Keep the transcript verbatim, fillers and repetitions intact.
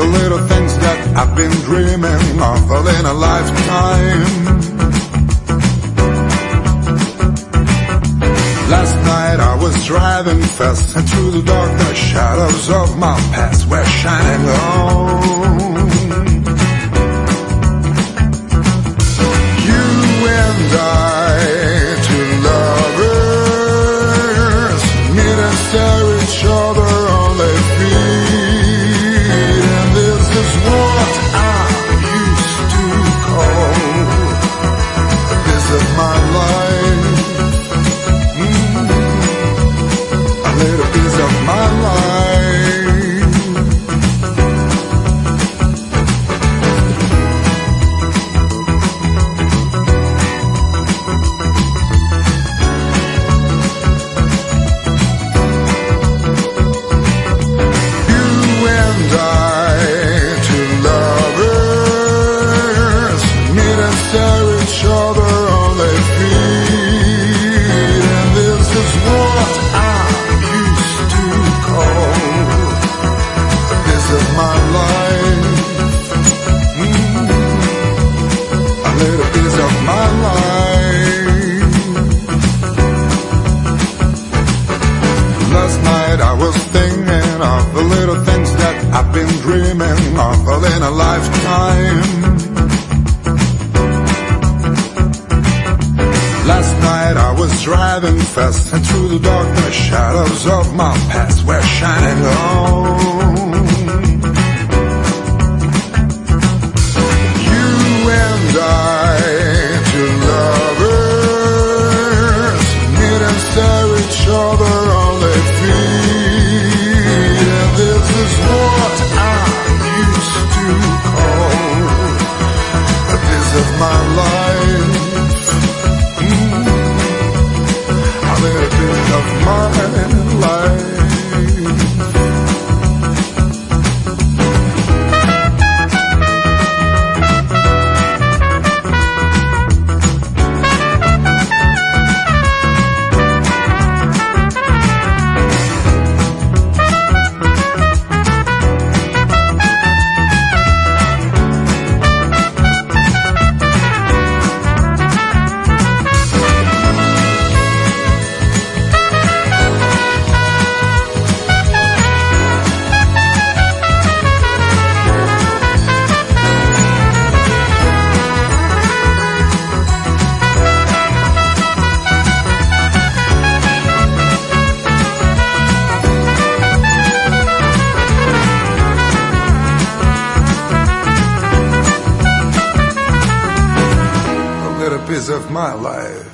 the little things that I've been dreaming of all in a lifetime. Last night I was driving fast, and through the dark the shadows of my past were shining on. You and I, two lovers, meet and stare each other on their feet, and this is what I used to call a piece of my life. A little piece of my life. You and I, two lovers, meet and stare each other on their feet, and this is what I of my life, mm, a little piece of my life. Last night I was thinking of the little things that I've been dreaming of all in a lifetime. Last night I was driving fast, and through the dark the shadows of my past were shining on. Each other on their feet, and this is what I used to call a piece of my life, mm, a little bit of my life. Piece of my life.